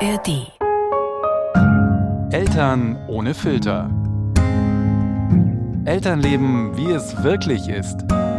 ARD. Eltern ohne Filter. Elternleben, wie es wirklich ist.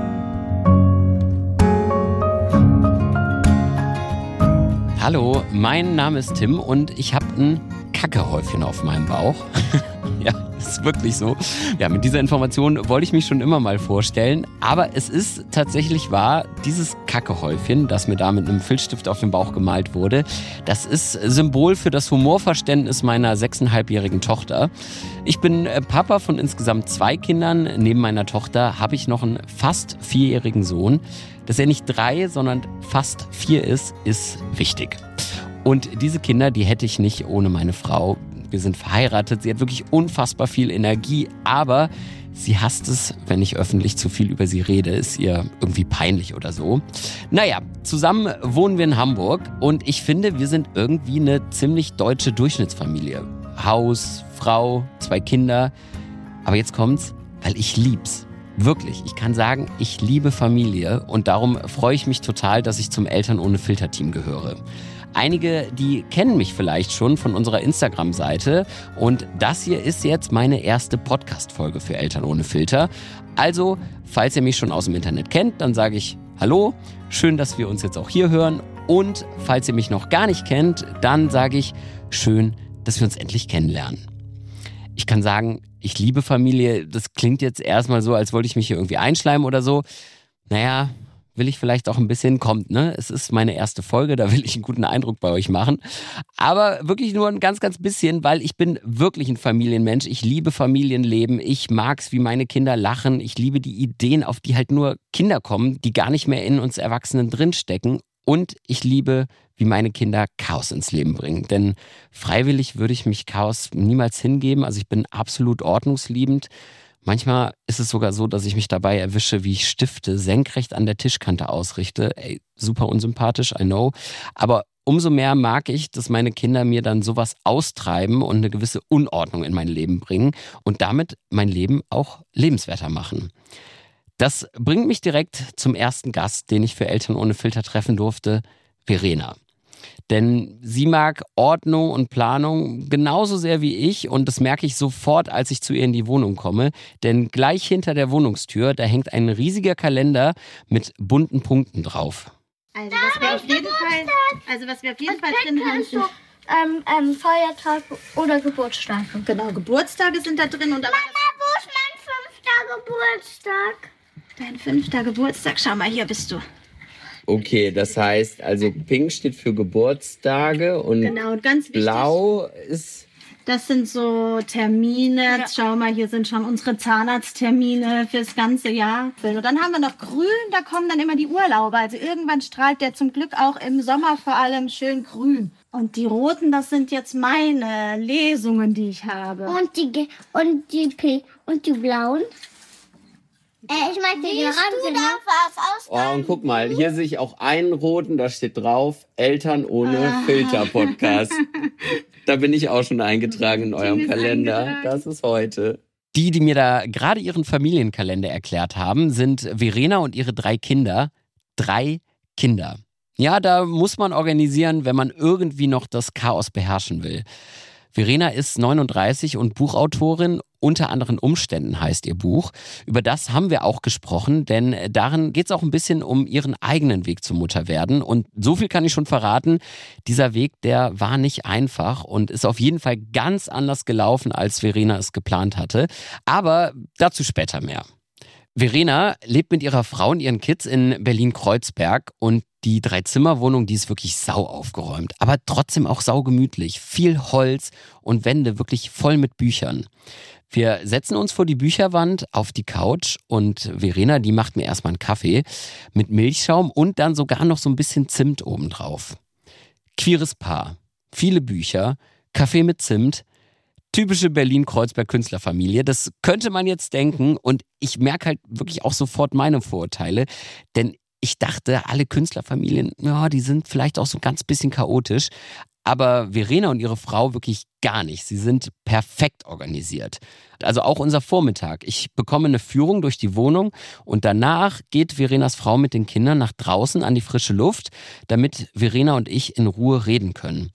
Hallo, mein Name ist Tim und ich habe ein Kackehäufchen auf meinem Bauch. Ja, ist wirklich so. Ja, mit dieser Information wollte ich mich schon immer mal vorstellen. Aber es ist tatsächlich wahr, dieses Kackehäufchen, das mir da mit einem Filzstift auf den Bauch gemalt wurde, das ist Symbol für das Humorverständnis meiner 6,5-jährigen Tochter. Ich bin Papa von insgesamt 2 Kindern. Neben meiner Tochter habe ich noch einen fast 4-jährigen Sohn. Dass er nicht 3, sondern fast 4 ist wichtig. Und diese Kinder, die hätte ich nicht ohne meine Frau. Wir sind verheiratet, sie hat wirklich unfassbar viel Energie, aber sie hasst es, wenn ich öffentlich zu viel über sie rede, ist ihr irgendwie peinlich oder so. Naja, zusammen wohnen wir in Hamburg und ich finde, wir sind irgendwie eine ziemlich deutsche Durchschnittsfamilie. Haus, Frau, 2 Kinder. Aber jetzt kommt's, weil ich lieb's. Wirklich, ich kann sagen, ich liebe Familie und darum freue ich mich total, dass ich zum Eltern ohne Filter-Team gehöre. Einige, die kennen mich vielleicht schon von unserer Instagram-Seite und das hier ist jetzt meine erste Podcast-Folge für Eltern ohne Filter. Also, falls ihr mich schon aus dem Internet kennt, dann sage ich Hallo, schön, dass wir uns jetzt auch hier hören und falls ihr mich noch gar nicht kennt, dann sage ich schön, dass wir uns endlich kennenlernen. Ich kann sagen, ich liebe Familie, das klingt jetzt erstmal so, als wollte ich mich hier irgendwie einschleimen oder so. Naja, will ich vielleicht auch ein bisschen, kommt, ne? Es ist meine erste Folge, da will ich einen guten Eindruck bei euch machen. Aber wirklich nur ein ganz, ganz bisschen, weil ich bin wirklich ein Familienmensch. Ich liebe Familienleben, ich mag's, wie meine Kinder lachen. Ich liebe die Ideen, auf die halt nur Kinder kommen, die gar nicht mehr in uns Erwachsenen drinstecken. Und ich liebe, wie meine Kinder Chaos ins Leben bringen. Denn freiwillig würde ich mich Chaos niemals hingeben. Also ich bin absolut ordnungsliebend. Manchmal ist es sogar so, dass ich mich dabei erwische, wie ich Stifte senkrecht an der Tischkante ausrichte. Ey, super unsympathisch, I know. Aber umso mehr mag ich, dass meine Kinder mir dann sowas austreiben und eine gewisse Unordnung in mein Leben bringen und damit mein Leben auch lebenswerter machen. Das bringt mich direkt zum ersten Gast, den ich für Eltern ohne Filter treffen durfte, Verena. Denn sie mag Ordnung und Planung genauso sehr wie ich und das merke ich sofort, als ich zu ihr in die Wohnung komme. Denn gleich hinter der Wohnungstür, da hängt ein riesiger Kalender mit bunten Punkten drauf. Also was wir auf jeden Fall drin haben, sind Feiertag oder Geburtstage. genau, Geburtstage sind da drin. Und Mama, wo ist mein 5. Geburtstag? dein 5. Geburtstag, schau mal, hier bist du. Okay, das heißt, also pink steht für Geburtstage und Genau, und ganz wichtig, blau ist... das sind so Termine. Ja. Schau mal, hier sind schon unsere Zahnarzttermine fürs ganze Jahr. Und dann haben wir noch grün, da kommen dann immer die Urlauber. Also irgendwann strahlt der zum Glück auch im Sommer vor allem schön grün. Und die roten, das sind jetzt meine Lesungen, die ich habe. Und die blauen? Ich mag die orangen. Oh, und guck mal, hier sehe ich auch einen roten, da steht drauf, Eltern ohne Filter-Podcast. Da bin ich auch schon eingetragen in eurem ist Kalender. eingetragen. Das ist heute. Die mir da gerade ihren Familienkalender erklärt haben, sind Verena und ihre 3 Kinder. 3 Kinder. Ja, da muss man organisieren, wenn man irgendwie noch das Chaos beherrschen will. Verena ist 39 und Buchautorin. Unter anderen Umständen heißt ihr Buch. Über das haben wir auch gesprochen, denn darin geht es auch ein bisschen um ihren eigenen Weg zum Mutterwerden. Und so viel kann ich schon verraten, dieser Weg, der war nicht einfach und ist auf jeden Fall ganz anders gelaufen, als Verena es geplant hatte. Aber dazu später mehr. Verena lebt mit ihrer Frau und ihren Kids in Berlin-Kreuzberg und die 3-Zimmer-Wohnung, die ist wirklich sau aufgeräumt, aber trotzdem auch saugemütlich. Viel Holz und Wände wirklich voll mit Büchern. Wir setzen uns vor die Bücherwand auf die Couch und Verena, die macht mir erstmal einen Kaffee mit Milchschaum und dann sogar noch so ein bisschen Zimt obendrauf. Queeres Paar, viele Bücher, Kaffee mit Zimt. Typische Berlin-Kreuzberg-Künstlerfamilie, das könnte man jetzt denken und ich merke halt wirklich auch sofort meine Vorurteile, denn ich dachte, alle Künstlerfamilien, ja, die sind vielleicht auch so ein ganz bisschen chaotisch, aber Verena und ihre Frau wirklich gar nicht. Sie sind perfekt organisiert. Also auch unser Vormittag. Ich bekomme eine Führung durch die Wohnung und danach geht Verenas Frau mit den Kindern nach draußen an die frische Luft, damit Verena und ich in Ruhe reden können.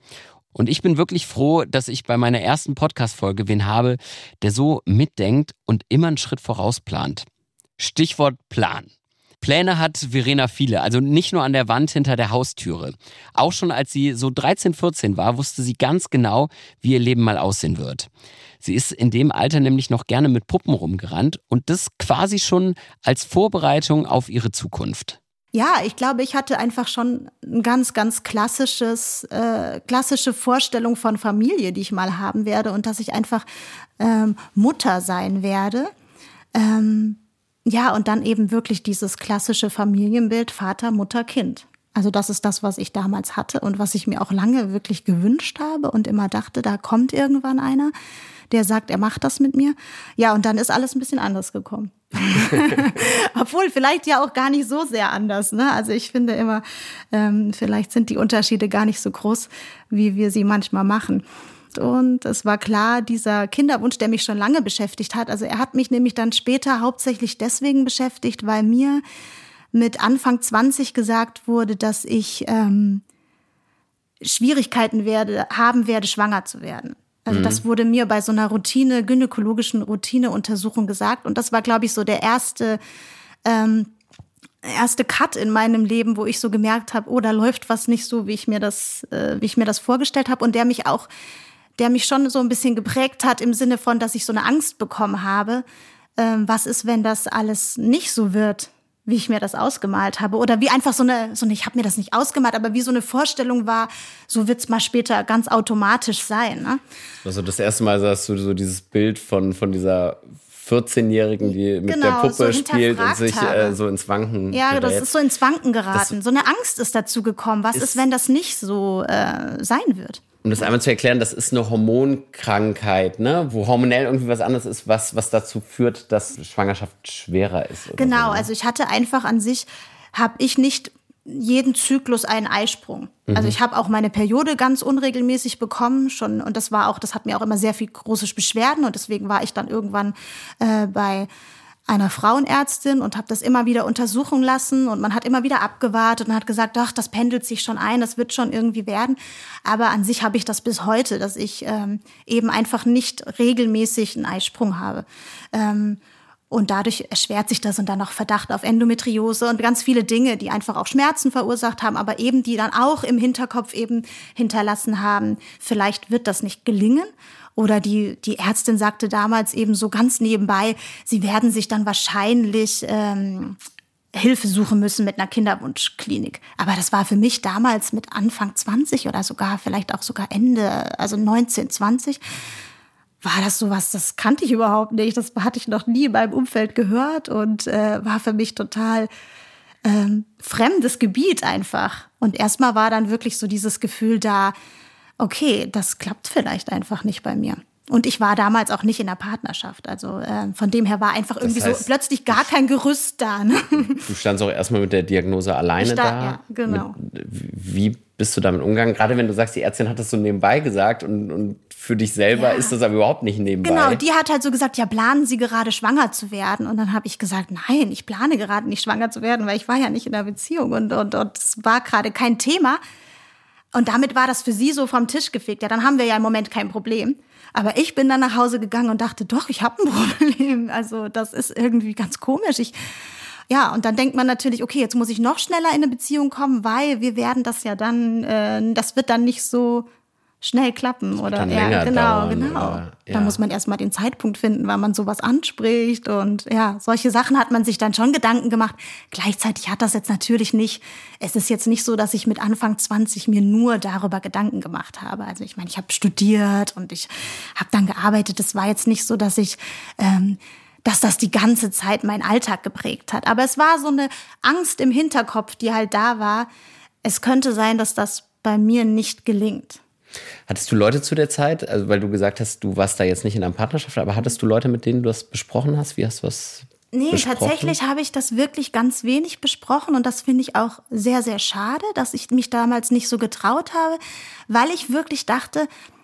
Und ich bin wirklich froh, dass ich bei meiner ersten Podcast-Folge wen habe, der so mitdenkt und immer einen Schritt vorausplant. Stichwort Plan. Pläne hat Verena viele, also nicht nur an der Wand hinter der Haustüre. Auch schon als sie so 13, 14 war, wusste sie ganz genau, wie ihr Leben mal aussehen wird. Sie ist in dem Alter nämlich noch gerne mit Puppen rumgerannt und das quasi schon als Vorbereitung auf ihre Zukunft. Ja, ich glaube, ich hatte einfach schon ein ganz, ganz klassische Vorstellung von Familie, die ich mal haben werde und dass ich einfach Mutter sein werde. Ja, und dann eben wirklich dieses klassische Familienbild Vater, Mutter, Kind. Also das ist das, was ich damals hatte und was ich mir auch lange wirklich gewünscht habe und immer dachte, da kommt irgendwann einer, der sagt, er macht das mit mir. Ja, und dann ist alles ein bisschen anders gekommen. Obwohl vielleicht ja auch gar nicht so sehr anders, ne? Also ich finde immer, vielleicht sind die Unterschiede gar nicht so groß, wie wir sie manchmal machen. Und es war klar, dieser Kinderwunsch, der mich schon lange beschäftigt hat, also er hat mich nämlich dann später hauptsächlich deswegen beschäftigt, weil mir mit Anfang 20 gesagt wurde, dass ich Schwierigkeiten haben werde, schwanger zu werden. Also das wurde mir bei so einer gynäkologischen Routineuntersuchung gesagt. Und das war, glaube ich, so der erste Cut in meinem Leben, wo ich so gemerkt habe, oh, da läuft was nicht so, wie ich mir das vorgestellt habe. Und der mich schon so ein bisschen geprägt hat im Sinne von, dass ich so eine Angst bekommen habe. Was ist, wenn das alles nicht so wird, wie ich mir das ausgemalt habe? Oder wie einfach ich habe mir das nicht ausgemalt, aber wie so eine Vorstellung war, so wird's mal später ganz automatisch sein. Ne? Also das erste Mal sahst du so dieses Bild von dieser 14-Jährigen, die mit der Puppe so spielt und sich so ins Wanken gerät. Das ist so ins Wanken geraten. So eine Angst ist dazu gekommen. Was ist, wenn das nicht so sein wird? Um das einmal zu erklären, das ist eine Hormonkrankheit, ne? Wo hormonell irgendwie was anderes ist, was dazu führt, dass Schwangerschaft schwerer ist. Genau, so, ne? Also ich hatte einfach an sich, habe ich nicht jeden Zyklus einen Eisprung. Also ich habe auch meine Periode ganz unregelmäßig bekommen schon und das hat mir auch immer sehr viel große Beschwerden und deswegen war ich dann irgendwann bei einer Frauenärztin und habe das immer wieder untersuchen lassen und man hat immer wieder abgewartet und hat gesagt, ach, das pendelt sich schon ein, das wird schon irgendwie werden. Aber an sich habe ich das bis heute, dass ich eben einfach nicht regelmäßig einen Eisprung habe. Und dadurch erschwert sich das und dann noch Verdacht auf Endometriose und ganz viele Dinge, die einfach auch Schmerzen verursacht haben, aber eben die dann auch im Hinterkopf eben hinterlassen haben, vielleicht wird das nicht gelingen. Oder die Ärztin sagte damals eben so ganz nebenbei, sie werden sich dann wahrscheinlich Hilfe suchen müssen mit einer Kinderwunschklinik. Aber das war für mich damals mit Anfang 20 oder vielleicht auch Ende, also 19, 20, war das sowas, das kannte ich überhaupt nicht. Das hatte ich noch nie in meinem Umfeld gehört und war für mich total fremdes Gebiet einfach. Und erstmal war dann wirklich so dieses Gefühl da, okay, das klappt vielleicht einfach nicht bei mir. Und ich war damals auch nicht in der Partnerschaft. Also von dem her war einfach irgendwie so plötzlich gar kein Gerüst da. Ne? Du standst auch erstmal mit der Diagnose alleine da. Ja, genau. Wie bist du damit umgegangen? Gerade wenn du sagst, die Ärztin hat das so nebenbei gesagt und für dich selber ist das aber überhaupt nicht nebenbei. Genau, die hat halt so gesagt, ja, planen Sie gerade schwanger zu werden? Und dann habe ich gesagt, nein, ich plane gerade nicht schwanger zu werden, weil ich war ja nicht in einer Beziehung und es war gerade kein Thema. Und damit war das für sie so vom Tisch gefegt. Ja, dann haben wir ja im Moment kein Problem. Aber ich bin dann nach Hause gegangen und dachte, doch, ich habe ein Problem. Also das ist irgendwie ganz komisch. Und dann denkt man natürlich, okay, jetzt muss ich noch schneller in eine Beziehung kommen, weil wir werden das ja dann, das wird dann nicht so schnell klappen. Das wird dann länger dauern, oder? Ja. Da muss man erstmal den Zeitpunkt finden, wann man sowas anspricht. Und ja, solche Sachen hat man sich dann schon Gedanken gemacht. Gleichzeitig hat das jetzt natürlich nicht, es ist jetzt nicht so, dass ich mit Anfang 20 mir nur darüber Gedanken gemacht habe. Also ich meine, ich habe studiert und ich habe dann gearbeitet. Es war jetzt nicht so, dass dass das die ganze Zeit meinen Alltag geprägt hat. Aber es war so eine Angst im Hinterkopf, die halt da war. Es könnte sein, dass das bei mir nicht gelingt. Hattest du Leute zu der Zeit, also weil du gesagt hast, du warst da jetzt nicht in einer Partnerschaft, aber hattest du Leute, mit denen du das besprochen hast? Wie hast du was besprochen? Tatsächlich habe ich das wirklich ganz wenig besprochen und das finde ich auch sehr, sehr schade, dass ich mich damals nicht so getraut habe, weil ich wirklich dachte,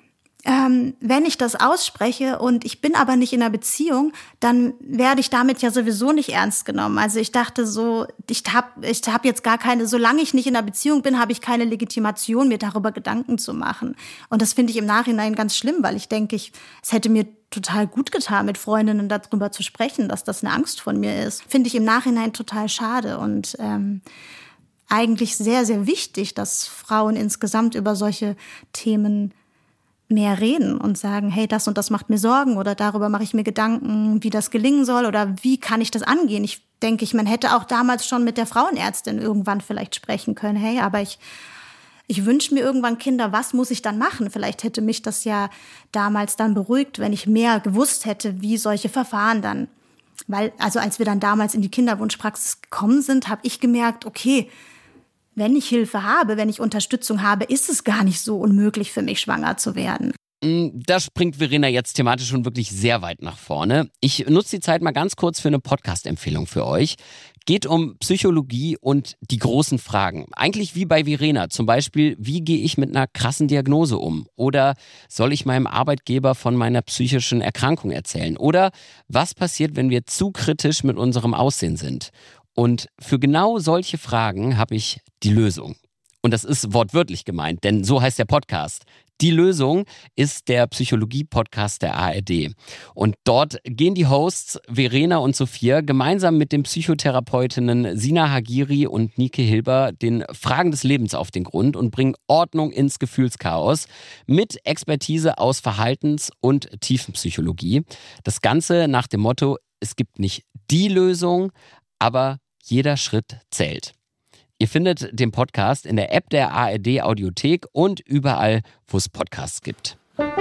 wenn ich das ausspreche und ich bin aber nicht in einer Beziehung, dann werde ich damit ja sowieso nicht ernst genommen. Also ich dachte so, ich hab jetzt gar keine, solange ich nicht in einer Beziehung bin, habe ich keine Legitimation, mir darüber Gedanken zu machen. Und das finde ich im Nachhinein ganz schlimm, weil ich denke, es hätte mir total gut getan, mit Freundinnen darüber zu sprechen, dass das eine Angst von mir ist. Finde ich im Nachhinein total schade und eigentlich sehr, sehr wichtig, dass Frauen insgesamt über solche Themen mehr reden und sagen, hey, das und das macht mir Sorgen oder darüber mache ich mir Gedanken, wie das gelingen soll oder wie kann ich das angehen. Ich denke, man hätte auch damals schon mit der Frauenärztin irgendwann vielleicht sprechen können. Hey, aber ich wünsche mir irgendwann Kinder, was muss ich dann machen? Vielleicht hätte mich das ja damals dann beruhigt, wenn ich mehr gewusst hätte, wie solche Verfahren dann. Weil, also als wir dann damals in die Kinderwunschpraxis gekommen sind, habe ich gemerkt, okay, wenn ich Hilfe habe, wenn ich Unterstützung habe, ist es gar nicht so unmöglich für mich, schwanger zu werden. Da springt Verena jetzt thematisch schon wirklich sehr weit nach vorne. Ich nutze die Zeit mal ganz kurz für eine Podcast-Empfehlung für euch. Geht um Psychologie und die großen Fragen. Eigentlich wie bei Verena. Zum Beispiel, wie gehe ich mit einer krassen Diagnose um? Oder soll ich meinem Arbeitgeber von meiner psychischen Erkrankung erzählen? Oder was passiert, wenn wir zu kritisch mit unserem Aussehen sind? Und für genau solche Fragen habe ich die Lösung. Und das ist wortwörtlich gemeint, denn so heißt der Podcast. Die Lösung ist der Psychologie-Podcast der ARD. Und dort gehen die Hosts Verena und Sophia gemeinsam mit den Psychotherapeutinnen Sina Hagiri und Nike Hilber den Fragen des Lebens auf den Grund und bringen Ordnung ins Gefühlschaos mit Expertise aus Verhaltens- und Tiefenpsychologie. Das Ganze nach dem Motto, es gibt nicht die Lösung, aber jeder Schritt zählt. Ihr findet den Podcast in der App der ARD Audiothek und überall, wo es Podcasts gibt.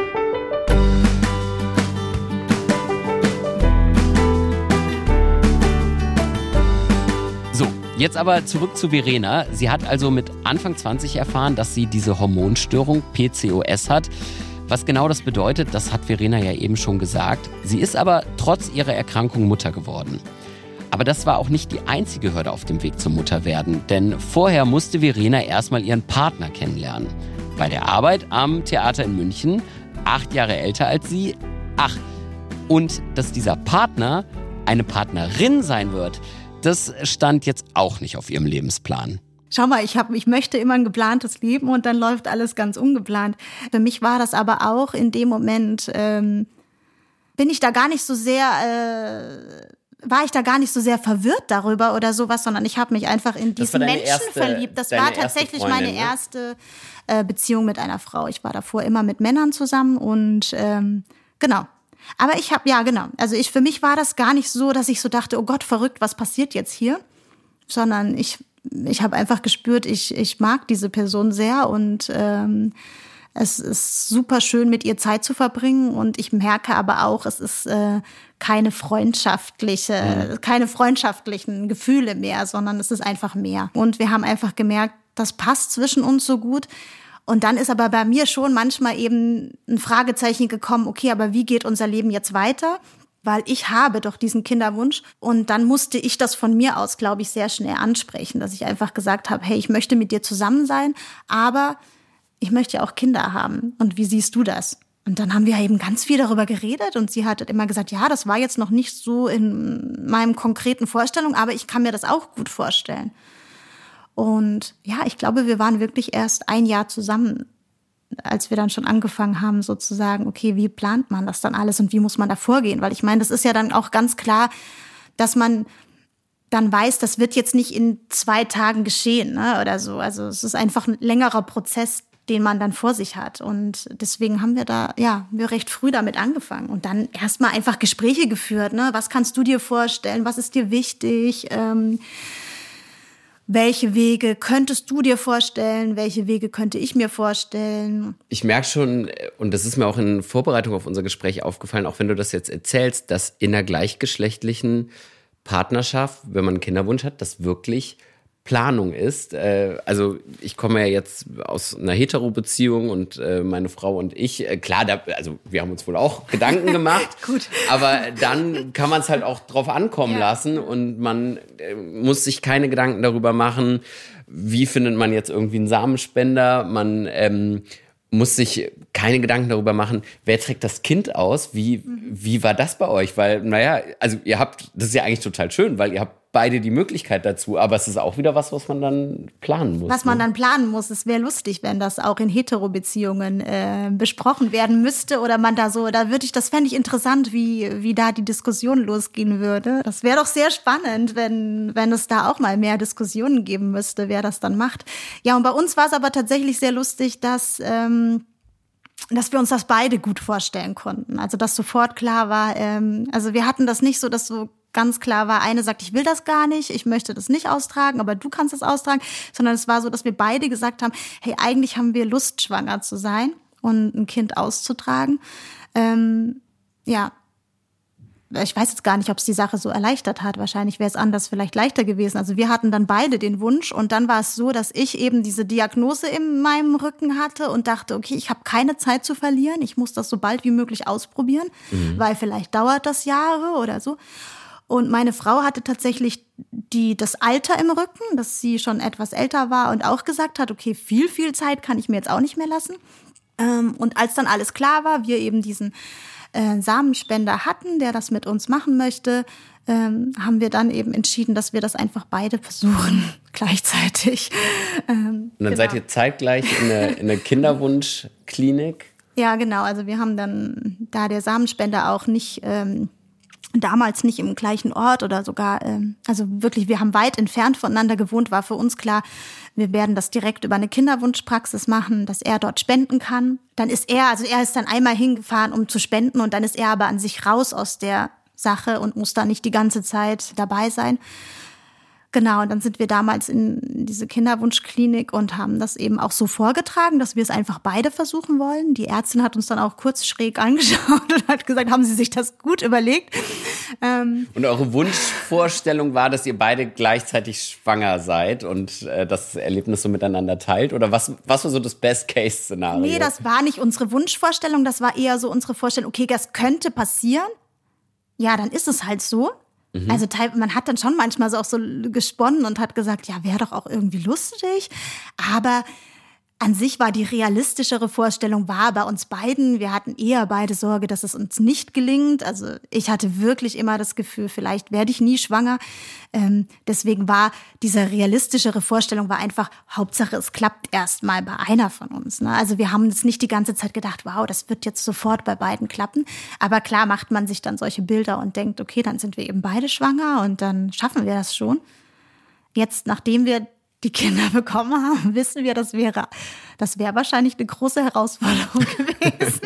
So, jetzt aber zurück zu Verena. Sie hat also mit Anfang 20 erfahren, dass sie diese Hormonstörung PCOS hat. Was genau das bedeutet, das hat Verena ja eben schon gesagt. Sie ist aber trotz ihrer Erkrankung Mutter geworden. Aber das war auch nicht die einzige Hürde auf dem Weg zum Mutterwerden, denn vorher musste Verena erstmal ihren Partner kennenlernen. Bei der Arbeit am Theater in München, 8 Jahre älter als sie. Ach, und dass dieser Partner eine Partnerin sein wird, das stand jetzt auch nicht auf ihrem Lebensplan. Schau mal, ich möchte immer ein geplantes Leben und dann läuft alles ganz ungeplant. Für mich war das aber auch in dem Moment, bin ich da gar nicht so sehr... war ich da gar nicht so sehr verwirrt darüber oder sowas, sondern ich habe mich einfach in diesen Menschen verliebt. Das war tatsächlich meine erste Beziehung mit einer Frau. Ich war davor immer mit Männern zusammen und genau. Aber also für mich war das gar nicht so, dass ich so dachte, oh Gott, verrückt, was passiert jetzt hier? Sondern ich habe einfach gespürt, ich mag diese Person sehr und es ist super schön, mit ihr Zeit zu verbringen und ich merke aber auch, es ist keine freundschaftlichen Gefühle mehr, sondern es ist einfach mehr. Und wir haben einfach gemerkt, das passt zwischen uns so gut. Und dann ist aber bei mir schon manchmal eben ein Fragezeichen gekommen, okay, aber wie geht unser Leben jetzt weiter? Weil ich habe doch diesen Kinderwunsch. Und dann musste ich das von mir aus, glaube ich, sehr schnell ansprechen, dass ich einfach gesagt habe, hey, ich möchte mit dir zusammen sein, aber ich möchte ja auch Kinder haben. Und wie siehst du das? Und dann haben wir eben ganz viel darüber geredet und sie hat immer gesagt, ja, das war jetzt noch nicht so in meinem konkreten Vorstellung, aber ich kann mir das auch gut vorstellen. Und ja, ich glaube, wir waren wirklich erst 1 Jahr zusammen, als wir dann schon angefangen haben, sozusagen, okay, wie plant man das dann alles und wie muss man da vorgehen? Weil ich meine, das ist ja dann auch ganz klar, dass man dann weiß, das wird jetzt nicht in 2 Tagen geschehen, ne, oder so. Also es ist einfach ein längerer Prozess, den man dann vor sich hat. Und deswegen haben wir wir recht früh damit angefangen und dann erstmal einfach Gespräche geführt, ne? Was kannst du dir vorstellen? Was ist dir wichtig? Welche Wege könntest du dir vorstellen? Welche Wege könnte ich mir vorstellen? Ich merke schon, und das ist mir auch in Vorbereitung auf unser Gespräch aufgefallen, auch wenn du das jetzt erzählst, dass in einer gleichgeschlechtlichen Partnerschaft, wenn man einen Kinderwunsch hat, das wirklich Planung ist. Also ich komme ja jetzt aus einer Hetero-Beziehung und meine Frau und ich, klar, wir haben uns wohl auch Gedanken gemacht, Gut. Aber dann kann man es halt auch drauf ankommen lassen und man muss sich keine Gedanken darüber machen, wie findet man jetzt irgendwie einen Samenspender, man muss sich keine Gedanken darüber machen, wer trägt das Kind aus, wie war das bei euch? Weil, also das ist ja eigentlich total schön, weil ihr habt beide die Möglichkeit dazu, aber es ist auch wieder was man dann planen muss. Was man dann planen muss. Es wäre lustig, wenn das auch in Hetero-Beziehungen besprochen werden müsste oder man das fände ich interessant, wie da die Diskussion losgehen würde. Das wäre doch sehr spannend, wenn es da auch mal mehr Diskussionen geben müsste, wer das dann macht. Ja, und bei uns war es aber tatsächlich sehr lustig, dass wir uns das beide gut vorstellen konnten. Also, dass sofort klar war, also wir hatten das nicht so, dass so ganz klar war, eine sagt, ich will das gar nicht, ich möchte das nicht austragen, aber du kannst das austragen, sondern es war so, dass wir beide gesagt haben, hey, eigentlich haben wir Lust, schwanger zu sein und ein Kind auszutragen. Ja, ich weiß jetzt gar nicht, ob es die Sache so erleichtert hat. Wahrscheinlich wäre es anders vielleicht leichter gewesen. Also wir hatten dann beide den Wunsch und dann war es so, dass ich eben diese Diagnose in meinem Rücken hatte und dachte, okay, ich habe keine Zeit zu verlieren, ich muss das so bald wie möglich ausprobieren, weil vielleicht dauert das Jahre oder so. Und meine Frau hatte tatsächlich das Alter im Rücken, dass sie schon etwas älter war und auch gesagt hat, okay, viel Zeit kann ich mir jetzt auch nicht mehr lassen. Und als dann alles klar war, wir eben diesen Samenspender hatten, der das mit uns machen möchte, haben wir dann eben entschieden, dass wir das einfach beide versuchen, gleichzeitig. Und dann seid ihr zeitgleich in der Kinderwunschklinik? Ja, genau. Also wir haben dann, da der Samenspender auch nicht damals nicht im gleichen Ort oder sogar, also wirklich, wir haben weit entfernt voneinander gewohnt, war für uns klar, wir werden das direkt über eine Kinderwunschpraxis machen, dass er dort spenden kann. Dann ist er ist dann einmal hingefahren, um zu spenden und dann ist er aber an sich raus aus der Sache und muss da nicht die ganze Zeit dabei sein. Genau, und dann sind wir damals in diese Kinderwunschklinik und haben das eben auch so vorgetragen, dass wir es einfach beide versuchen wollen. Die Ärztin hat uns dann auch kurz schräg angeschaut und hat gesagt, haben Sie sich das gut überlegt? Und eure Wunschvorstellung war, dass ihr beide gleichzeitig schwanger seid und das Erlebnis so miteinander teilt? Oder was war so das Best-Case-Szenario? Nee, das war nicht unsere Wunschvorstellung, das war eher so unsere Vorstellung, okay, das könnte passieren. Ja, dann ist es halt so. Also man hat dann schon manchmal so auch so gesponnen und hat gesagt, ja, wäre doch auch irgendwie lustig. Aber an sich war die realistischere Vorstellung bei uns beiden. Wir hatten eher beide Sorge, dass es uns nicht gelingt. Also ich hatte wirklich immer das Gefühl, vielleicht werde ich nie schwanger. Deswegen war diese realistischere Vorstellung einfach, Hauptsache es klappt erst mal bei einer von uns. Ne? Also wir haben jetzt nicht die ganze Zeit gedacht, wow, das wird jetzt sofort bei beiden klappen. Aber klar macht man sich dann solche Bilder und denkt, okay, dann sind wir eben beide schwanger und dann schaffen wir das schon. Jetzt, nachdem wir die Kinder bekommen haben, wissen wir, das wäre wahrscheinlich eine große Herausforderung gewesen.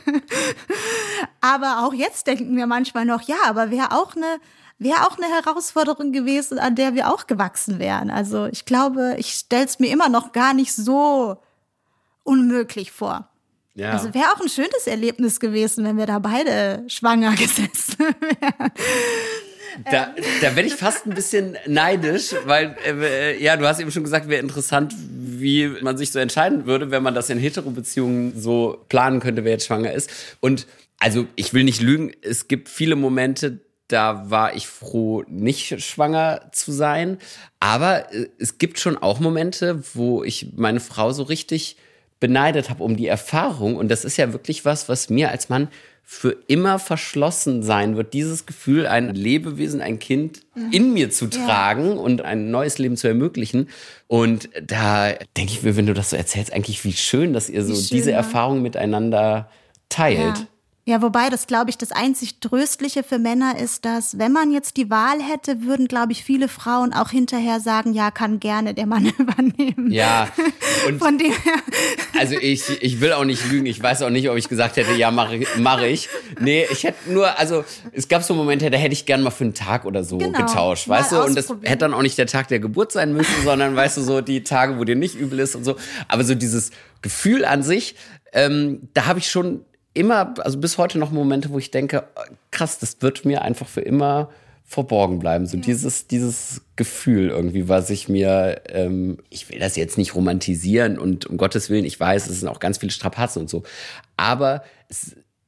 Aber auch jetzt denken wir manchmal noch, ja, aber wäre auch eine Herausforderung gewesen, an der wir auch gewachsen wären. Also ich glaube, ich stelle es mir immer noch gar nicht so unmöglich vor. Ja. Also wäre auch ein schönes Erlebnis gewesen, wenn wir da beide schwanger gesessen wären. Da werde ich fast ein bisschen neidisch, weil, du hast eben schon gesagt, wäre interessant, wie man sich so entscheiden würde, wenn man das in Hetero-Beziehungen so planen könnte, wer jetzt schwanger ist. Und also ich will nicht lügen, es gibt viele Momente, da war ich froh, nicht schwanger zu sein. Aber es gibt schon auch Momente, wo ich meine Frau so richtig beneidet habe um die Erfahrung. Und das ist ja wirklich was mir als Mann für immer verschlossen sein wird, dieses Gefühl, ein Lebewesen, ein Kind in mir zu tragen und ein neues Leben zu ermöglichen. Und da denke ich mir, wenn du das so erzählst, eigentlich wie schön, dass ihr so diese Erfahrung miteinander teilt. Ja, wobei das, glaube ich, das einzig Tröstliche für Männer ist, dass, wenn man jetzt die Wahl hätte, würden, glaube ich, viele Frauen auch hinterher sagen, ja, kann gerne der Mann übernehmen. Ja, und von dem her. Also ich will auch nicht lügen, ich weiß auch nicht, ob ich gesagt hätte, ja, mach ich. Nee, ich hätte nur, also es gab so Momente, da hätte ich gern mal für einen Tag oder so getauscht, weißt du? Und das hätte dann auch nicht der Tag der Geburt sein müssen, sondern, weißt du, so die Tage, wo dir nicht übel ist und so. Aber so dieses Gefühl an sich, da habe ich schon immer, also bis heute noch Momente, wo ich denke, krass, das wird mir einfach für immer verborgen bleiben. So dieses Gefühl irgendwie, was ich mir, ich will das jetzt nicht romantisieren und um Gottes Willen, ich weiß, es sind auch ganz viele Strapazen und so, aber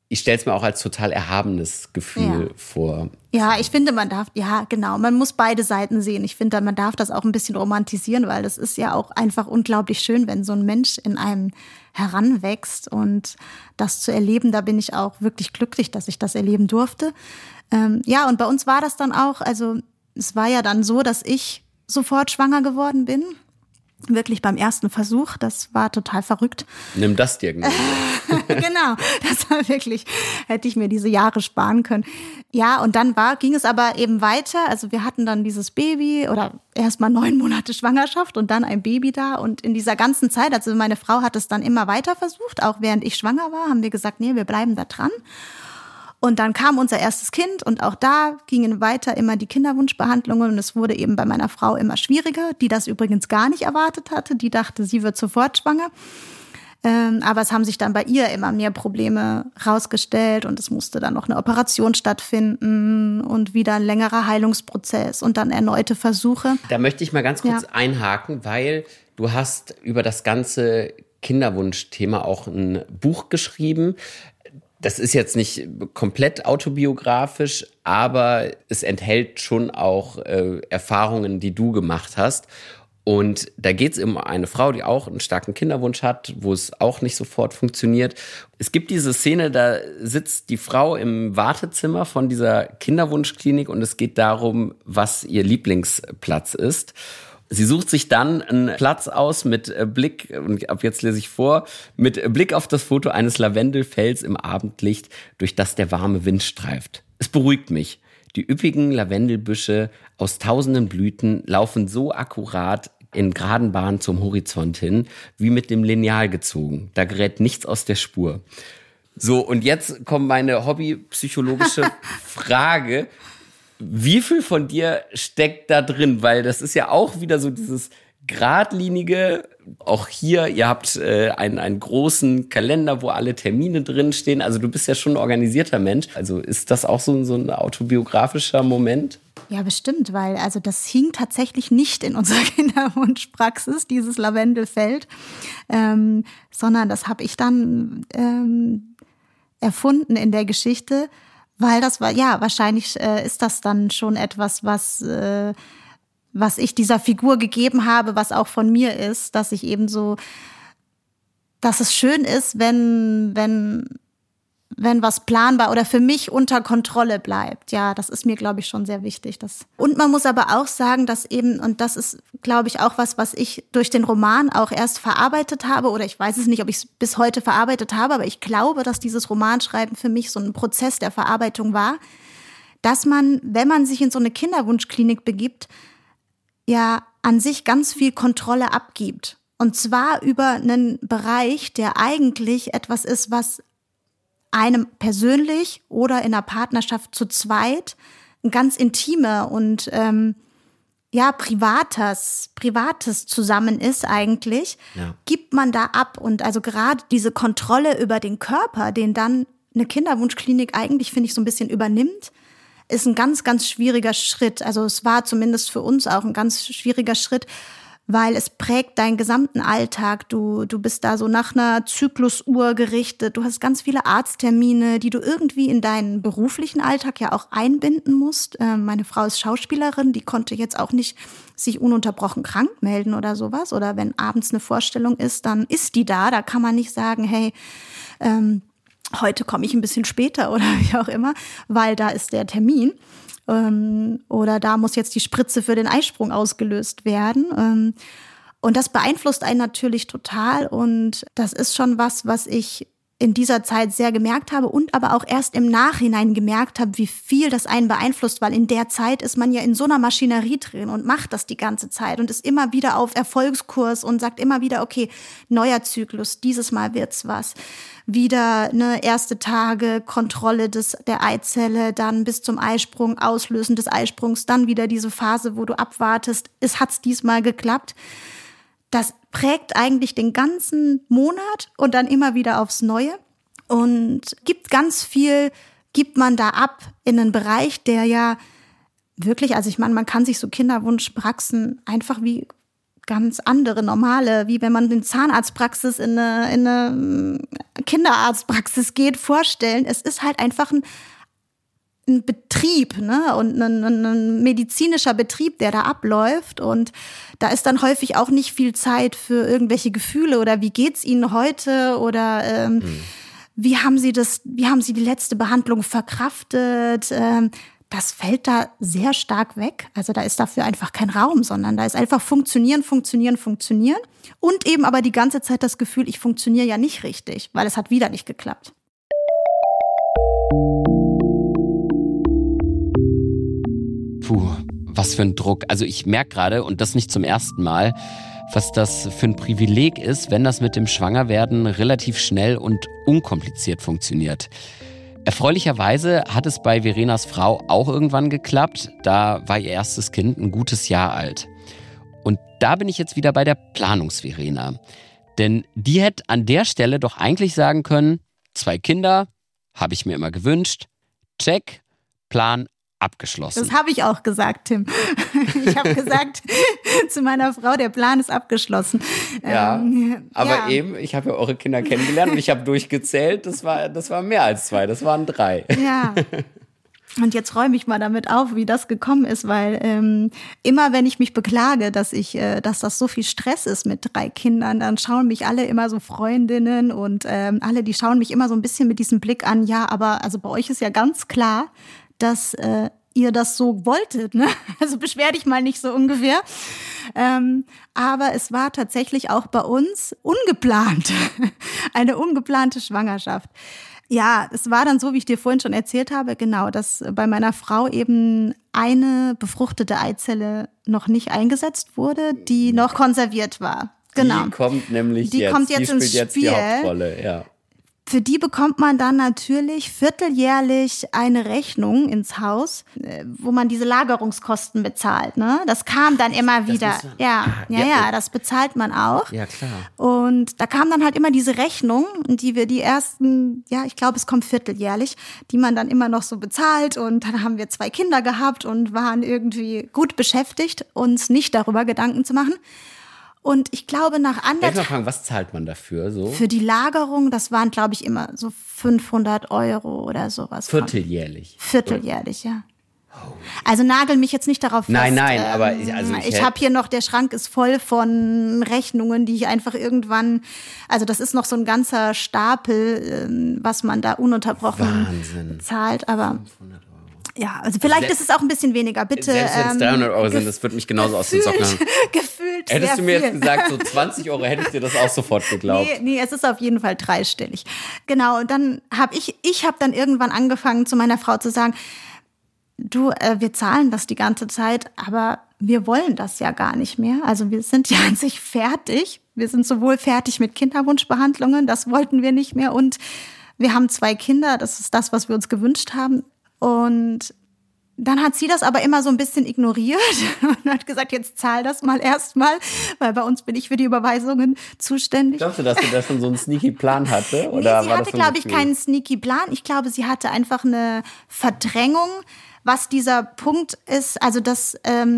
ich stelle es mir auch als total erhabenes Gefühl vor. Ja, ich finde, man muss beide Seiten sehen. Ich finde, man darf das auch ein bisschen romantisieren, weil das ist ja auch einfach unglaublich schön, wenn so ein Mensch in einem heranwächst und das zu erleben, da bin ich auch wirklich glücklich, dass ich das erleben durfte. Und bei uns war das dann auch, also es war ja dann so, dass ich sofort schwanger geworden bin. Wirklich beim ersten Versuch, das war total verrückt. Nimm das Diagnose. Genau, das war wirklich, hätte ich mir diese Jahre sparen können. Ja, und dann ging es aber eben weiter. Also wir hatten dann dieses Baby oder erst mal 9 Monate Schwangerschaft und dann ein Baby da. Und in dieser ganzen Zeit, also meine Frau hat es dann immer weiter versucht, auch während ich schwanger war, haben wir gesagt, nee, wir bleiben da dran. Und dann kam unser erstes Kind und auch da gingen weiter immer die Kinderwunschbehandlungen und es wurde eben bei meiner Frau immer schwieriger, die das übrigens gar nicht erwartet hatte. Die dachte, sie wird sofort schwanger. Aber es haben sich dann bei ihr immer mehr Probleme rausgestellt und es musste dann noch eine Operation stattfinden und wieder ein längerer Heilungsprozess und dann erneute Versuche. Da möchte ich mal ganz kurz einhaken, weil du hast über das ganze Kinderwunschthema auch ein Buch geschrieben. Das ist jetzt nicht komplett autobiografisch, aber es enthält schon auch Erfahrungen, die du gemacht hast. Und da geht es um eine Frau, die auch einen starken Kinderwunsch hat, wo es auch nicht sofort funktioniert. Es gibt diese Szene, da sitzt die Frau im Wartezimmer von dieser Kinderwunschklinik und es geht darum, was ihr Lieblingsplatz ist. Sie sucht sich dann einen Platz aus mit Blick, und ab jetzt lese ich vor, mit Blick auf das Foto eines Lavendelfelds im Abendlicht, durch das der warme Wind streift. Es beruhigt mich. Die üppigen Lavendelbüsche aus tausenden Blüten laufen so akkurat in geraden Bahnen zum Horizont hin, wie mit dem Lineal gezogen. Da gerät nichts aus der Spur. So, und jetzt kommt meine hobbypsychologische Frage. Wie viel von dir steckt da drin? Weil das ist ja auch wieder so dieses Geradlinige. Auch hier, ihr habt einen großen Kalender, wo alle Termine drinstehen. Also du bist ja schon ein organisierter Mensch. Also ist das auch so ein autobiografischer Moment? Ja, bestimmt, weil also das hing tatsächlich nicht in unserer Kinderwunschpraxis, dieses Lavendelfeld, sondern das habe ich dann erfunden in der Geschichte. Weil das war, ja, wahrscheinlich ist das dann schon etwas, was ich dieser Figur gegeben habe, was auch von mir ist, dass ich eben so, dass es schön ist, wenn was planbar oder für mich unter Kontrolle bleibt. Ja, das ist mir, glaube ich, schon sehr wichtig. Und man muss aber auch sagen, dass eben, und das ist, glaube ich, auch was ich durch den Roman auch erst verarbeitet habe, oder ich weiß es nicht, ob ich es bis heute verarbeitet habe, aber ich glaube, dass dieses Romanschreiben für mich so ein Prozess der Verarbeitung war, dass man, wenn man sich in so eine Kinderwunschklinik begibt, ja an sich ganz viel Kontrolle abgibt. Und zwar über einen Bereich, der eigentlich etwas ist, was einem persönlich oder in einer Partnerschaft zu zweit ein ganz intime und Privates zusammen ist eigentlich, gibt man da ab. Und also gerade diese Kontrolle über den Körper, den dann eine Kinderwunschklinik eigentlich, finde ich, so ein bisschen übernimmt, ist ein ganz, ganz schwieriger Schritt. Also es war zumindest für uns auch ein ganz schwieriger Schritt, weil es prägt deinen gesamten Alltag. Du bist da so nach einer Zyklusuhr gerichtet. Du hast ganz viele Arzttermine, die du irgendwie in deinen beruflichen Alltag ja auch einbinden musst. Meine Frau ist Schauspielerin, die konnte jetzt auch nicht sich ununterbrochen krank melden oder sowas. Oder wenn abends eine Vorstellung ist, dann ist die da. Da kann man nicht sagen, hey, heute komme ich ein bisschen später oder wie auch immer, weil da ist der Termin. Oder da muss jetzt die Spritze für den Eisprung ausgelöst werden. Und das beeinflusst einen natürlich total. Und das ist schon was ich in dieser Zeit sehr gemerkt habe und aber auch erst im Nachhinein gemerkt habe, wie viel das einen beeinflusst, weil in der Zeit ist man ja in so einer Maschinerie drin und macht das die ganze Zeit und ist immer wieder auf Erfolgskurs und sagt immer wieder, okay, neuer Zyklus, dieses Mal wird's was. Wieder eine erste Tage, Kontrolle der Eizelle, dann bis zum Eisprung, Auslösen des Eisprungs, dann wieder diese Phase, wo du abwartest, hat's diesmal geklappt. Das prägt eigentlich den ganzen Monat und dann immer wieder aufs Neue und gibt man da ab in einen Bereich, der ja wirklich, also ich meine, man kann sich so Kinderwunschpraxen einfach wie ganz andere, normale, wie wenn man in Zahnarztpraxis in eine Kinderarztpraxis geht, vorstellen. Es ist halt einfach ein Betrieb, ne? Und ein medizinischer Betrieb, der da abläuft. Und da ist dann häufig auch nicht viel Zeit für irgendwelche Gefühle oder wie geht's Ihnen heute oder wie haben Sie die letzte Behandlung verkraftet? Das fällt da sehr stark weg. Also da ist dafür einfach kein Raum, sondern da ist einfach funktionieren. Und eben aber die ganze Zeit das Gefühl, ich funktioniere ja nicht richtig, weil es hat wieder nicht geklappt. Puh, was für ein Druck. Also ich merke gerade, und das nicht zum ersten Mal, was das für ein Privileg ist, wenn das mit dem Schwangerwerden relativ schnell und unkompliziert funktioniert. Erfreulicherweise hat es bei Verenas Frau auch irgendwann geklappt. Da war ihr erstes Kind ein gutes Jahr alt. Und da bin ich jetzt wieder bei der Planungs-Verena. Denn die hätte an der Stelle doch eigentlich sagen können, 2 Kinder, habe ich mir immer gewünscht, check, Plan abgeschlossen. Das habe ich auch gesagt, Tim. Ich habe gesagt zu meiner Frau, der Plan ist abgeschlossen. Ja, aber eben, ich habe ja eure Kinder kennengelernt und ich habe durchgezählt, das war mehr als 2, das waren 3. Ja. Und jetzt räume ich mal damit auf, wie das gekommen ist, weil immer wenn ich mich beklage, dass das so viel Stress ist mit 3 Kindern, dann schauen mich alle immer so Freundinnen und alle, die schauen mich immer so ein bisschen mit diesem Blick an, ja, aber also bei euch ist ja ganz klar, dass ihr das so wolltet, ne? Also beschwer dich mal nicht so ungefähr. Aber es war tatsächlich auch bei uns ungeplant, eine ungeplante Schwangerschaft. Ja, es war dann so, wie ich dir vorhin schon erzählt habe, genau, dass bei meiner Frau eben eine befruchtete Eizelle noch nicht eingesetzt wurde, die noch konserviert war. Genau. Die kommt nämlich die kommt jetzt spielt ins jetzt Spiel. Die Hauptrolle, ja. Für die bekommt man dann natürlich vierteljährlich eine Rechnung ins Haus, wo man diese Lagerungskosten bezahlt. Ne? Das kam dann immer wieder. Ja, das bezahlt man auch. Ja, klar. Und da kam dann halt immer diese Rechnung, die wir die ersten, ich glaube, es kommt vierteljährlich, die man dann immer noch so bezahlt. Und dann haben wir 2 Kinder gehabt und waren irgendwie gut beschäftigt, uns nicht darüber Gedanken zu machen. Und ich glaube, nach Darf ich mal fragen, was zahlt man dafür? So? Für die Lagerung, das waren, glaube ich, immer so 500 € oder sowas. Vierteljährlich? Vierteljährlich, ja. Also nagel mich jetzt nicht darauf fest. Nein, aber ich habe hier noch, der Schrank ist voll von Rechnungen, die ich einfach irgendwann, also das ist noch so ein ganzer Stapel, was man da ununterbrochen zahlt, aber 500 €. Ja, also vielleicht ist es auch ein bisschen weniger, bitte. Selbst wenn es 300 € sind, das würde mich genauso aus den Socken haben. Gefühlt Hättest du mir viel. jetzt gesagt, so 20 € hätte ich dir das auch sofort geglaubt. Nee, es ist auf jeden Fall dreistellig. Genau, und dann habe ich habe dann irgendwann angefangen, zu meiner Frau zu sagen, du, wir zahlen das die ganze Zeit, aber wir wollen das ja gar nicht mehr. Also wir sind ja an sich fertig. Wir sind sowohl fertig mit Kinderwunschbehandlungen, das wollten wir nicht mehr. Und wir haben 2 Kinder, das ist das, was wir uns gewünscht haben. Und dann hat sie das aber immer so ein bisschen ignoriert und hat gesagt, jetzt zahl das mal erstmal, weil bei uns bin ich für die Überweisungen zuständig. Glaubst du, dass sie da schon so einen sneaky Plan hatte? Oder sie hatte, glaube ich, keinen sneaky Plan. Ich glaube, sie hatte einfach eine Verdrängung, was dieser Punkt ist. Also das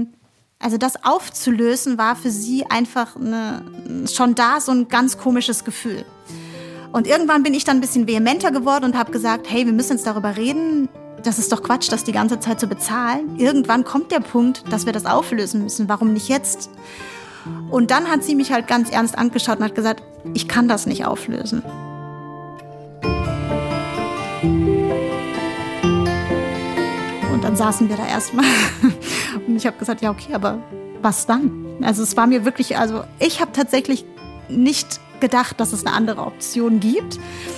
aufzulösen war für sie einfach schon da so ein ganz komisches Gefühl. Und irgendwann bin ich dann ein bisschen vehementer geworden und habe gesagt, hey, wir müssen jetzt darüber reden. Das ist doch Quatsch, das die ganze Zeit zu bezahlen. Irgendwann kommt der Punkt, dass wir das auflösen müssen. Warum nicht jetzt? Und dann hat sie mich halt ganz ernst angeschaut und hat gesagt, ich kann das nicht auflösen. Und dann saßen wir da erstmal. Und ich habe gesagt, ja okay, aber was dann? Also es war mir wirklich, also ich habe tatsächlich nicht gedacht, dass es eine andere Option gibt.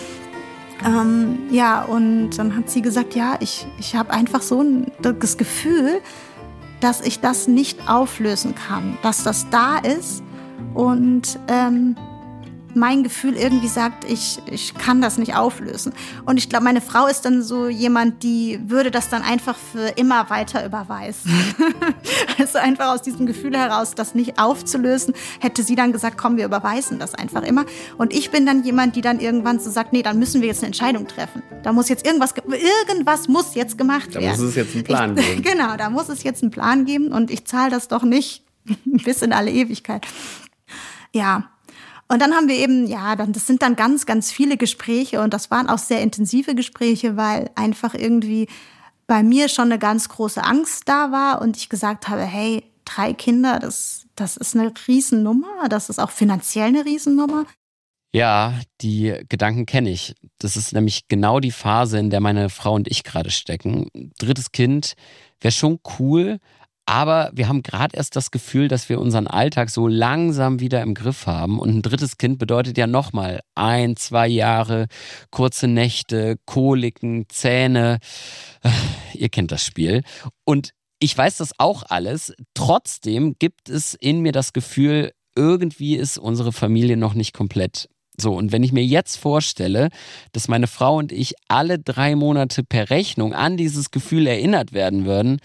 Und dann hat sie gesagt, ja, ich habe einfach so das Gefühl, dass ich das nicht auflösen kann, dass das da ist und mein Gefühl irgendwie sagt, ich kann das nicht auflösen. Und ich glaube, meine Frau ist dann so jemand, die würde das dann einfach für immer weiter überweisen. Also einfach aus diesem Gefühl heraus, das nicht aufzulösen, hätte sie dann gesagt, komm, wir überweisen das einfach immer. Und ich bin dann jemand, die dann irgendwann so sagt, nee, dann müssen wir jetzt eine Entscheidung treffen. Da muss jetzt irgendwas muss jetzt gemacht werden. Da muss es jetzt einen Plan geben. Genau, da muss es jetzt einen Plan geben und ich zahle das doch nicht bis in alle Ewigkeit. Ja. Und dann haben wir eben, das sind dann ganz, ganz viele Gespräche und das waren auch sehr intensive Gespräche, weil einfach irgendwie bei mir schon eine ganz große Angst da war und ich gesagt habe, hey, 3 Kinder, das ist eine Riesennummer, das ist auch finanziell eine Riesennummer. Ja, die Gedanken kenne ich. Das ist nämlich genau die Phase, in der meine Frau und ich gerade stecken. 3. Kind wäre schon cool, aber wir haben gerade erst das Gefühl, dass wir unseren Alltag so langsam wieder im Griff haben. Und ein 3. Kind bedeutet ja nochmal 1, 2 Jahre, kurze Nächte, Koliken, Zähne. Ihr kennt das Spiel. Und ich weiß das auch alles. Trotzdem gibt es in mir das Gefühl, irgendwie ist unsere Familie noch nicht komplett. So, und wenn ich mir jetzt vorstelle, dass meine Frau und ich alle 3 Monate per Rechnung an dieses Gefühl erinnert werden würden,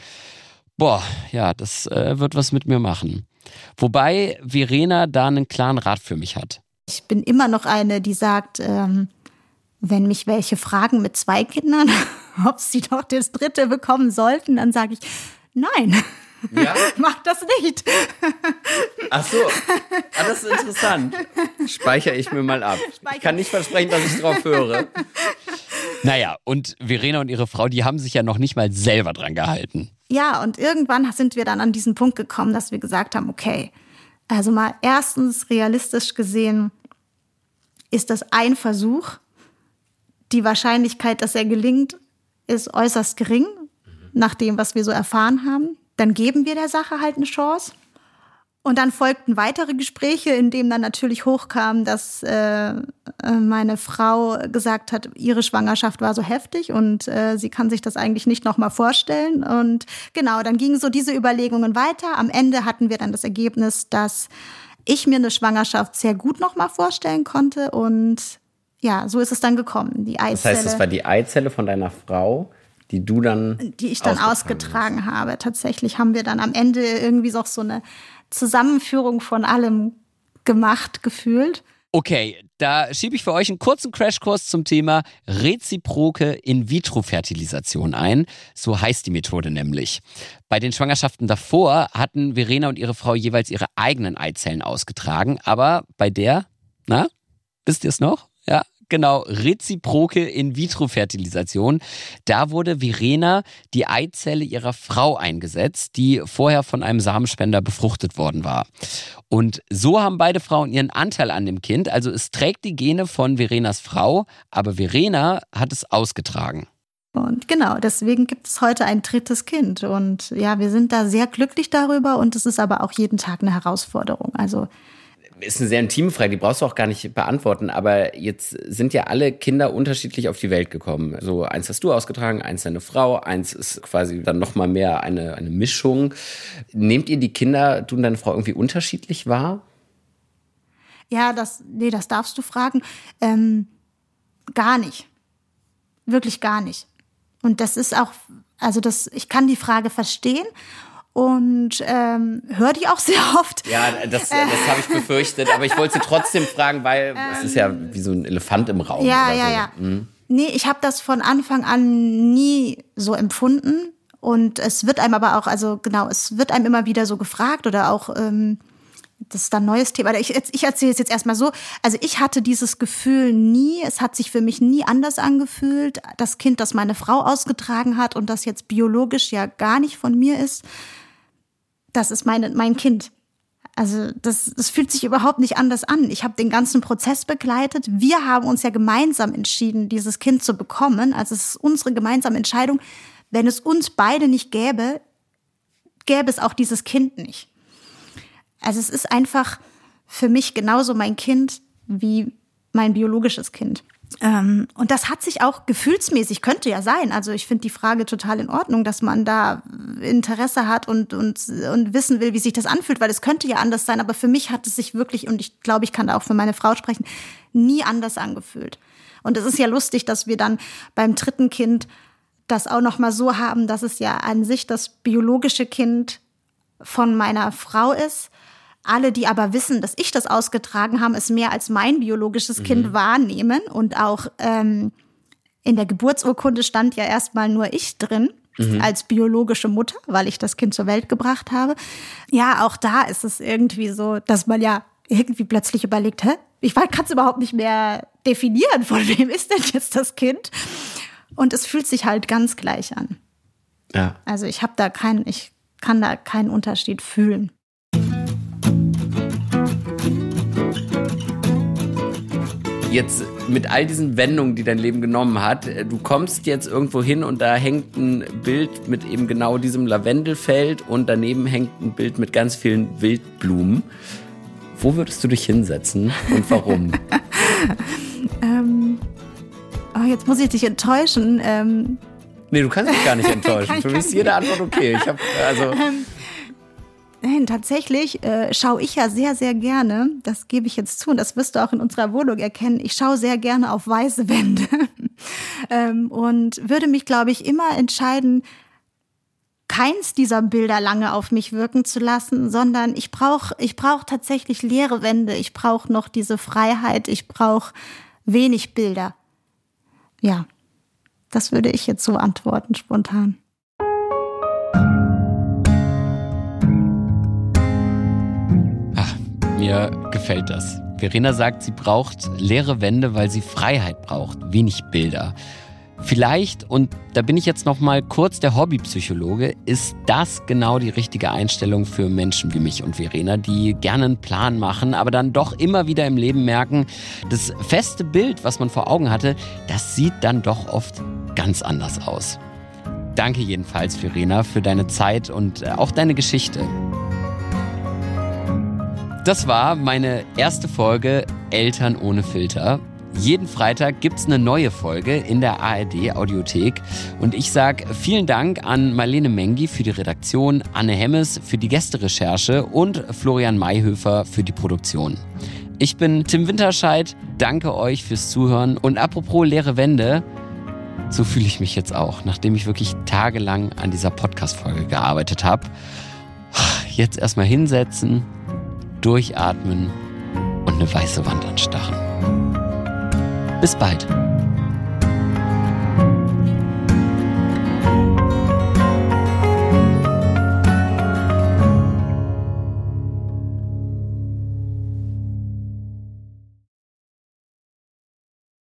das wird was mit mir machen. Wobei Verena da einen klaren Rat für mich hat. Ich bin immer noch eine, die sagt, wenn mich welche fragen mit 2 Kindern, ob sie doch das 3. bekommen sollten, dann sage ich, nein. Ja? Mach das nicht. Ach so, das ist interessant. Speichere ich mir mal ab. Ich kann nicht versprechen, dass ich drauf höre. Naja, und Verena und ihre Frau, die haben sich ja noch nicht mal selber dran gehalten. Ja, und irgendwann sind wir dann an diesen Punkt gekommen, dass wir gesagt haben, okay, also mal erstens realistisch gesehen ist das ein Versuch. Die Wahrscheinlichkeit, dass er gelingt, ist äußerst gering, nach dem, was wir so erfahren haben. Dann geben wir der Sache halt eine Chance. Und dann folgten weitere Gespräche, in denen dann natürlich hochkam, dass meine Frau gesagt hat, ihre Schwangerschaft war so heftig und sie kann sich das eigentlich nicht nochmal vorstellen. Und genau, dann gingen so diese Überlegungen weiter. Am Ende hatten wir dann das Ergebnis, dass ich mir eine Schwangerschaft sehr gut nochmal vorstellen konnte. Und ja, so ist es dann gekommen, die Eizelle. Das heißt, es war die Eizelle von deiner Frau, die ich dann ausgetragen habe. Tatsächlich haben wir dann am Ende irgendwie so eine Zusammenführung von allem gemacht, gefühlt. Okay, da schiebe ich für euch einen kurzen Crashkurs zum Thema reziproke In-vitro-Fertilisation ein. So heißt die Methode nämlich. Bei den Schwangerschaften davor hatten Verena und ihre Frau jeweils ihre eigenen Eizellen ausgetragen. Aber bei der, wisst ihr es noch? Ja. Genau, reziproke In-vitro-Fertilisation. Da wurde Verena die Eizelle ihrer Frau eingesetzt, die vorher von einem Samenspender befruchtet worden war. Und so haben beide Frauen ihren Anteil an dem Kind. Also es trägt die Gene von Verenas Frau, aber Verena hat es ausgetragen. Und genau, deswegen gibt es heute ein 3. Kind. Und ja, wir sind da sehr glücklich darüber und es ist aber auch jeden Tag eine Herausforderung. Also ist eine sehr intime Frage, die brauchst du auch gar nicht beantworten, aber jetzt sind ja alle Kinder unterschiedlich auf die Welt gekommen. So, eins hast du ausgetragen, eins deine Frau, eins ist quasi dann noch mal mehr eine Mischung. Nehmt ihr die Kinder, du und deine Frau, irgendwie unterschiedlich wahr? Ja, das darfst du fragen. Gar nicht. Wirklich gar nicht. Und das ist auch, ich kann die Frage verstehen. Und höre die auch sehr oft. Ja, das habe ich befürchtet. Aber ich wollte sie trotzdem fragen, weil es ist ja wie so ein Elefant im Raum. Ja. Mhm. Nee, ich habe das von Anfang an nie so empfunden. Und es wird einem aber auch, es wird einem immer wieder so gefragt oder auch, das ist dann ein neues Thema. Ich erzähle es jetzt erstmal so. Also ich hatte dieses Gefühl nie, es hat sich für mich nie anders angefühlt. Das Kind, das meine Frau ausgetragen hat und das jetzt biologisch ja gar nicht von mir ist, das ist mein Kind. Also das fühlt sich überhaupt nicht anders an. Ich habe den ganzen Prozess begleitet. Wir haben uns ja gemeinsam entschieden, dieses Kind zu bekommen. Also es ist unsere gemeinsame Entscheidung. Wenn es uns beide nicht gäbe, gäbe es auch dieses Kind nicht. Also es ist einfach für mich genauso mein Kind wie mein biologisches Kind. Und das hat sich auch gefühlsmäßig, könnte ja sein. Also ich finde die Frage total in Ordnung, dass man da Interesse hat und wissen will, wie sich das anfühlt, weil es könnte ja anders sein. Aber für mich hat es sich wirklich, und ich glaube, ich kann da auch für meine Frau sprechen, nie anders angefühlt. Und es ist ja lustig, dass wir dann beim 3. Kind das auch noch mal so haben, dass es ja an sich das biologische Kind von meiner Frau ist. Alle, die aber wissen, dass ich das ausgetragen habe, es mehr als mein biologisches Kind wahrnehmen. Und auch in der Geburtsurkunde stand ja erstmal nur ich drin als biologische Mutter, weil ich das Kind zur Welt gebracht habe. Ja, auch da ist es irgendwie so, dass man ja irgendwie plötzlich überlegt, ich kann es überhaupt nicht mehr definieren, von wem ist denn jetzt das Kind? Und es fühlt sich halt ganz gleich an. Ja. Also ich kann da keinen Unterschied fühlen. Jetzt mit all diesen Wendungen, die dein Leben genommen hat, du kommst jetzt irgendwo hin und da hängt ein Bild mit eben genau diesem Lavendelfeld und daneben hängt ein Bild mit ganz vielen Wildblumen. Wo würdest du dich hinsetzen und warum? Jetzt muss ich dich enttäuschen. Nee, du kannst mich gar nicht enttäuschen. Für mich ist jede Antwort okay. Nein, tatsächlich schaue ich ja sehr, sehr gerne, das gebe ich jetzt zu und das wirst du auch in unserer Wohnung erkennen, ich schaue sehr gerne auf weiße Wände und würde mich, glaube ich, immer entscheiden, keins dieser Bilder lange auf mich wirken zu lassen, sondern ich brauche tatsächlich leere Wände, ich brauche noch diese Freiheit, ich brauche wenig Bilder. Ja, das würde ich jetzt so antworten, spontan. Mir gefällt das. Verena sagt, sie braucht leere Wände, weil sie Freiheit braucht, wenig Bilder. Vielleicht, und da bin ich jetzt noch mal kurz der Hobbypsychologe, ist das genau die richtige Einstellung für Menschen wie mich und Verena, die gerne einen Plan machen, aber dann doch immer wieder im Leben merken, das feste Bild, was man vor Augen hatte, das sieht dann doch oft ganz anders aus. Danke jedenfalls, Verena, für deine Zeit und auch deine Geschichte. Das war meine erste Folge Eltern ohne Filter. Jeden Freitag gibt's eine neue Folge in der ARD-Audiothek. Und ich sage vielen Dank an Marlene Mengi für die Redaktion, Anne Hemmes für die Gästerecherche und Florian Mayhöfer für die Produktion. Ich bin Tim Winterscheid, danke euch fürs Zuhören. Und apropos leere Wände, so fühle ich mich jetzt auch, nachdem ich wirklich tagelang an dieser Podcast-Folge gearbeitet habe. Jetzt erstmal hinsetzen, durchatmen und eine weiße Wand anstarren. Bis bald.